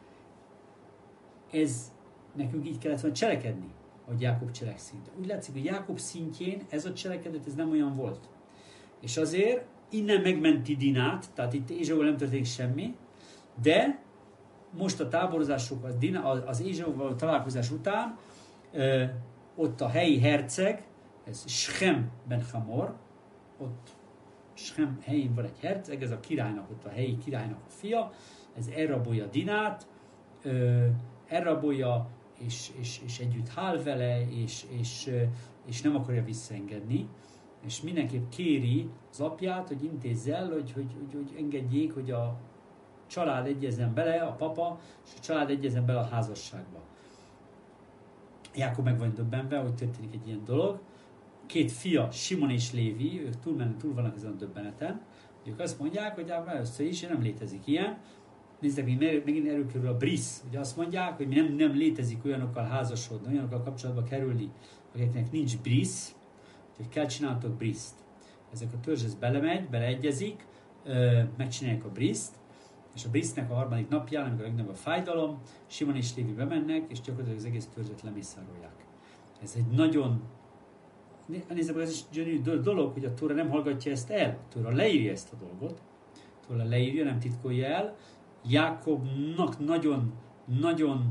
ez, nekünk így kellett volna cselekedni, hogy Jákob cselekszik. De úgy látszik, hogy Jákob szintjén ez a cselekedet, ez nem olyan volt. És azért innen megmenti Dinát, tehát itt Ézsauval nem történik semmi, de most a táborozások, az, Dina, az Ézsauval találkozás után, ö, ott a helyi herceg, ez Schem ben Hamor, ott Schem helyén van egy herceg, ez a királynak, ott a helyi királynak a fia, ez elrabolja Dinát, ö, elrabolja, és, és, és együtt hál vele, és, és, és nem akarja visszaengedni, és mindenképp kéri az apját, hogy intézze el, hogy, hogy, hogy, hogy engedjék, hogy a család egyezzen bele, a papa, és a család egyezzen bele a házasságba. Jákob meg van döbbenve, hogy történik egy ilyen dolog. Két fia, Simon és Lévi, ők túl, mennek, túl vannak ezen a döbbeneten. Ők azt mondják, hogy először is nem létezik ilyen. Nézzük, megint előkerül a brisz. Ugye azt mondják, hogy nem, nem létezik olyanokkal házasodni, olyanokkal kapcsolatba kerülni, akiknek nincs brisz, hogy kell csináltok briszt. Ezek a törzs ez belemegy, beleegyezik, megcsinálják a briszt, és a brisznek a harmadik napján, amikor a legnagyobb a fájdalom, Simon és Lévi bemennek, és gyakorlatilag az egész törzset lemészárolják. Ez egy nagyon... Nézzük, ez is gyönyörű dolog, hogy a Tóra nem hallgatja ezt el. A Tóra leírja ezt a dolgot. A Tóra leírja, nem titkolja el. Jákobnak nagyon, nagyon,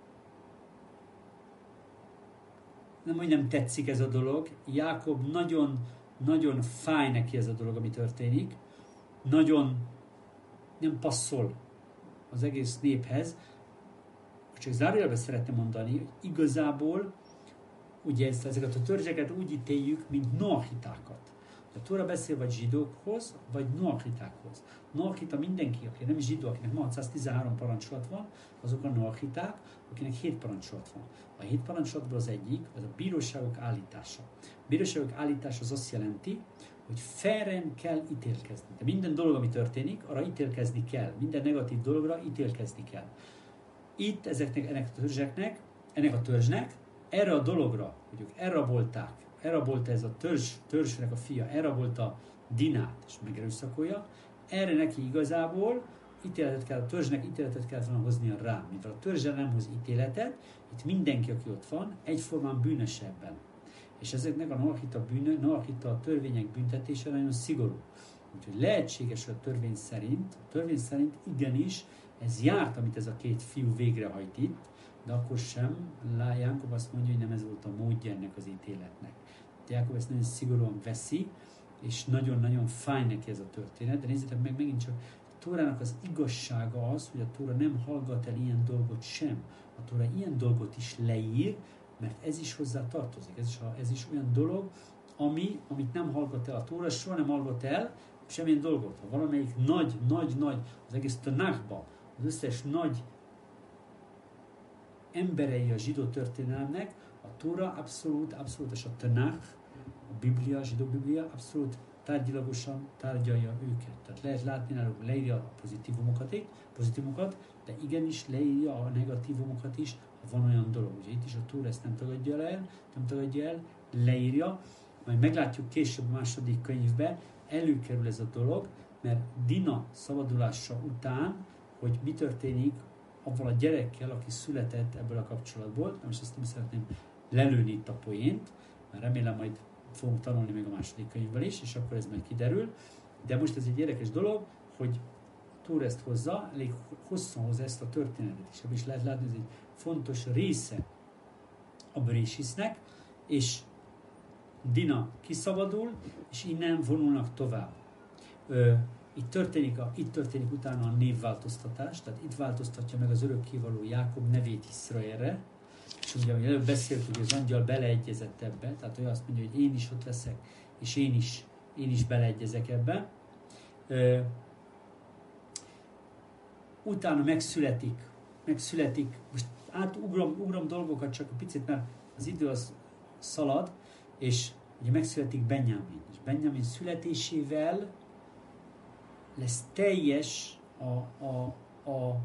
nem, hogy nem tetszik ez a dolog, Jákob nagyon, nagyon fáj neki ez a dolog, ami történik, nagyon nem passzol az egész néphez. Csak zárójelben szeretném mondani, hogy igazából ugye ezt, ezeket a törzseket úgy ítéljük, mint noahitákat. A Tóra beszél vagy zsidókhoz, vagy noahitákhoz. Noahita mindenki, aki nem zsidó, akinek ma hatszáztizenhárom parancsolat van, azok a noahiták, akinek hét parancsolat van. A hét parancsolatból az egyik, az a bíróságok állítása. A bíróságok állítása az azt jelenti, hogy fairen kell ítélkezni. De minden dolog, ami történik, arra ítélkezni kell. Minden negatív dologra ítélkezni kell. Itt ezeknek, ennek a törzseknek, ennek a törzsnek, erre a dologra, hogy ők elrabolták, elrabolta ez a törzs, törzsnek a fia, elrabolta Dinát, és megerőszakolja, erre neki igazából ítéletet kell, a törzsnek ítéletet kellett volna hoznia rá. Mivel a törzsel nem hoz ítéletet, itt mindenki, aki ott van, egyformán bűnös ebben. És ezeknek a noahita, bűnö, noahita törvények büntetése nagyon szigorú. Úgyhogy lehetséges, hogy a törvény szerint, a törvény szerint igenis ez járt, amit ez a két fiú végrehajt itt, de akkor sem, Jákob azt mondja, hogy nem ez volt a módja ennek az ítéletnek. De Jákob ezt nagyon szigorúan veszi, és nagyon-nagyon fáj neki ez a történet, de nézzétek meg megint csak, a Tórának az igazsága az, hogy a Tóra nem hallgat el ilyen dolgot sem. A Tóra ilyen dolgot is leír, mert ez is hozzá tartozik. Ez is, ez is olyan dolog, ami, amit nem hallgat el. A Tóra soha nem hallgat el semmilyen dolgot. Ha valamelyik nagy, nagy, nagy, az egész Tanákba, az összes nagy emberei a zsidó történelmnek, a Tóra abszolút, abszolút, és a Tanakh, a Biblia, a zsidó Biblia abszolút tárgyilagosan tárgyalja őket. Tehát lehet látni náluk, leírja a pozitívumokat, pozitívumokat, de igenis leírja a negatívumokat is, ha van olyan dolog. Ugye itt is a Tóra ezt nem tagadja el, nem tagadja el, leírja, majd meglátjuk később a második könyvben, előkerül ez a dolog, mert Dina szabadulása után, hogy mi történik avval a gyerekkel, aki született ebből a kapcsolatból. Na most ezt nem szeretném lelőni itt a poént, mert remélem majd fogunk tanulni még a második könyvből is, és akkor ez majd kiderül. De most ez egy érdekes dolog, hogy Tóra ezt hozza, elég hosszan hozza ezt a történetet, és ebből is lehet látni, hogy ez egy fontos része a Berésisznek, és Dina kiszabadul, és innen vonulnak tovább. Ö, Itt történik, a, itt történik utána a névváltoztatás, tehát itt változtatja meg az örökkévaló Jákob nevét Iszraelre, és ugye, ahogy előbb beszéltük, hogy az angyal beleegyezett ebbe, tehát ő azt mondja, hogy én is ott leszek, és én is, én is beleegyezek ebbe. Ö, utána megszületik, megszületik, most átugrom ugrom dolgokat csak a picit, mert az idő az szalad, és ugye megszületik Benjamin, és Benjamin születésével lesz teljes a, a, a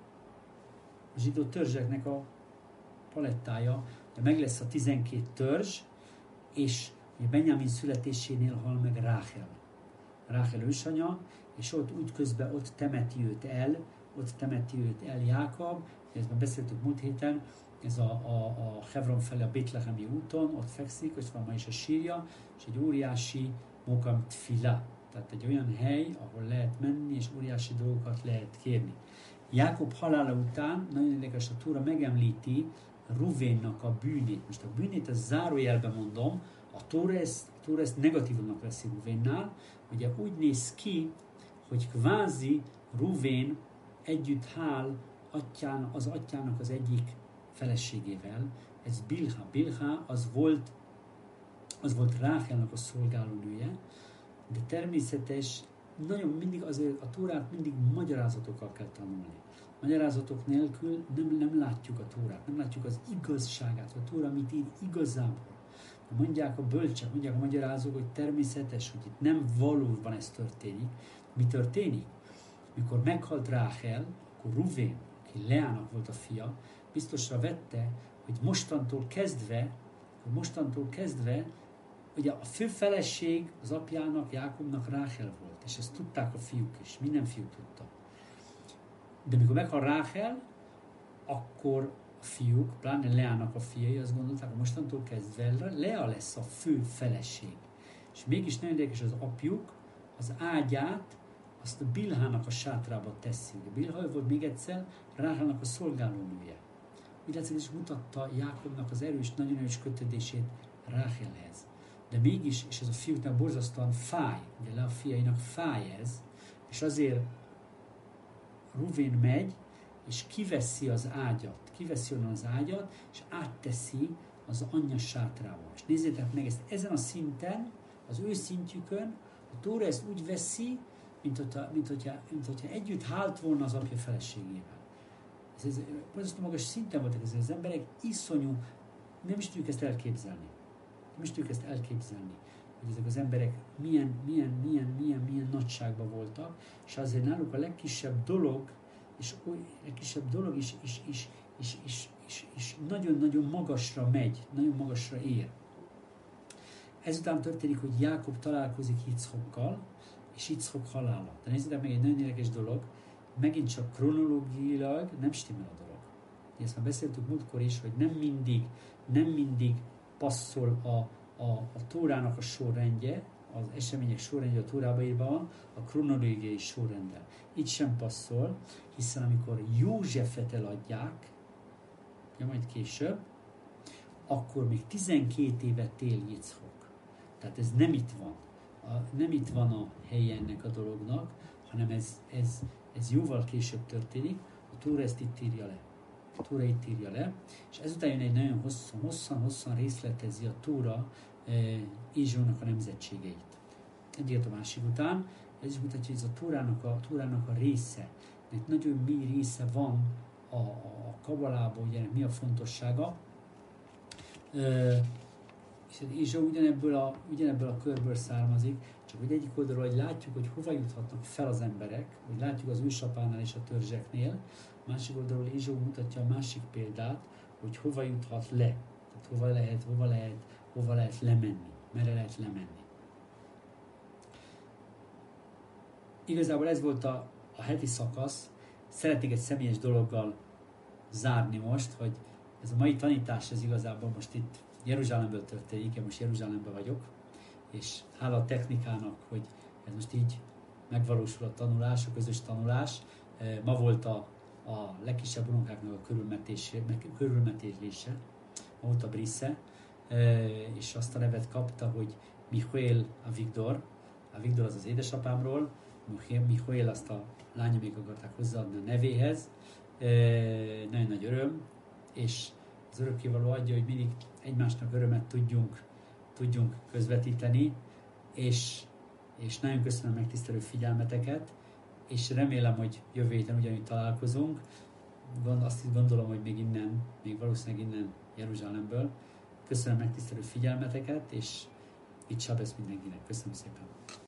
zsidó törzseknek a palettája, de meg lesz a tizenkét törzs, és Benjamin születésénél hal meg Ráhel. Ráhel ősanya, és ott úgy közben ott temeti őt el, ott temeti őt el Jákob, ezt már beszéltük múlt héten, ez a, a, a Hebron felé a Bétlehemi úton, ott fekszik, és van ma is a sírja, és egy óriási Mokam Tfila, tehát egy olyan hely, ahol lehet menni, és óriási dolgokat lehet kérni. Jákob halála után, nagyon érdekes, a Tóra megemlíti Ruvénnak a bűnét. Most a bűnét, ezt zárójelben mondom, a Tóra ezt, a Tóra ezt negatívnak veszi Ruvénnál, ugye úgy néz ki, hogy kvázi Ruvén együtt hál atyán, az atyának az egyik feleségével, ez Bilha. Bilha az volt, az volt Ráhelnak a szolgálónője, de természetes, nagyon mindig azért a Tórát mindig magyarázatokkal kell tanulni. Magyarázatok nélkül nem, nem látjuk a Tórát, nem látjuk az igazságát, a Tóra mit ír igazából. Mondják a bölcsek, mondják a magyarázók, hogy természetes, hogy itt nem valóban ez történik. Mi történik? Mikor meghalt Ráhel, akkor Ruvén, aki Leának volt a fia, biztosra vette, hogy mostantól kezdve, hogy mostantól kezdve, ugye a fő feleség az apjának, Jákobnak Ráhel volt, és ezt tudták a fiúk is, minden fiú tudta. De mikor meghal Ráhel, akkor a fiúk, pláne Leának a fiai azt gondolták, hogy mostantól kezdve Lea lesz a fő feleség. És mégis nagyon érdekes, az apjuk az ágyát, a azt a Bilhának a sátrába teszi. Ugye Bilha volt még egyszer Ráhelnak a szolgálónője. Úgy látszik, is mutatta Jákobnak az erős, nagyon erős kötődését Ráhelhez. De mégis, és ez a fiúknak borzasztóan fáj, ugye le a fiainak fáj ez, és azért Ruvén megy, és kiveszi az ágyat, kiveszi onnan az ágyat, és átteszi az anyja sátrába. És nézzétek meg ezt ezen a szinten, az ő szintjükön, a Tóra ezt úgy veszi, mint hogyha, mint hogyha, mint hogyha együtt hált volna az apja feleségével. Ez, ez borzasztó magas szinten voltak ezek az emberek, iszonyú, nem is tudjuk ezt elképzelni. Nem is tudjuk ezt elképzelni, hogy ezek az emberek milyen, milyen, milyen, milyen, milyen nagyságban voltak, és azért náluk a legkisebb dolog, és a legkisebb dolog is, is, is, is, is, is, is nagyon-nagyon magasra megy, nagyon magasra ér. Ezután történik, hogy Jákob találkozik Icchokkal, és Icchok halála. De nézzétek meg egy nagyon érdekes dolog, megint csak kronológiailag nem stimmel a dolog. Ezt már beszéltük múltkor is, hogy nem mindig, nem mindig passzol a, a, a Tórának a sorrendje, az események sorrendje a Tórába írva van, a kronológiai sorrenddel. Itt sem passzol, hiszen amikor Józsefet eladják, ja, majd később, akkor még tizenkét évet él Icchok. Tehát ez nem itt van. A, nem itt van a helye ennek a dolognak, hanem ez, ez, ez jóval később történik, a Tóra ezt itt írja le. A Tóra itt írja le, és ezután jön egy nagyon hosszan, hosszan, hosszan részletezi a Tóra e, Izsónak a nemzetségeit. Egyiket a másik után, ez is mutatja, hogy ez a Tórának a, Tórának a része, mert nagyon mély része van a, a, a kabalában, ugye mi a fontossága. E, és Izsó ugyanebből a, ugyanebből a körből származik, csak hogy egyik oldalról, hogy látjuk, hogy hova juthatnak fel az emberek, hogy látjuk az ősapánál és a törzseknél, másik oldalról Izsó mutatja a másik példát, hogy hova juthat le, tehát hova lehet, hova lehet, hova lehet lemenni, merre lehet lemenni. Igazából ez volt a, a heti szakasz. Szeretnék egy személyes dologgal zárni most, hogy ez a mai tanítás, ez igazából most itt Jeruzsálemből történik, én most Jeruzsálemben vagyok, és hála a technikának, hogy ez most így megvalósul a tanulás, a közös tanulás. Ma volt a, a legkisebb unokáknak a körülmetélése, ma volt a Brisze, és azt a nevet kapta, hogy Michael Avigdor. Avigdor az az édesapámról, Michael azt a lánya még akarták hozzáadni a nevéhez. Nagyon nagy öröm, és az örökkévaló adja, hogy mindig egymásnak örömet tudjunk, tudjunk közvetíteni, és, és nagyon köszönöm a megtisztelő figyelmeteket, és remélem, hogy jövő héten ugyanúgy találkozunk. Gond, azt is gondolom, hogy még innen, még valószínűleg innen Jeruzsálemből. Köszönöm a megtisztelő figyelmeteket, és itt Sábesz mindenkinek. Köszönöm szépen.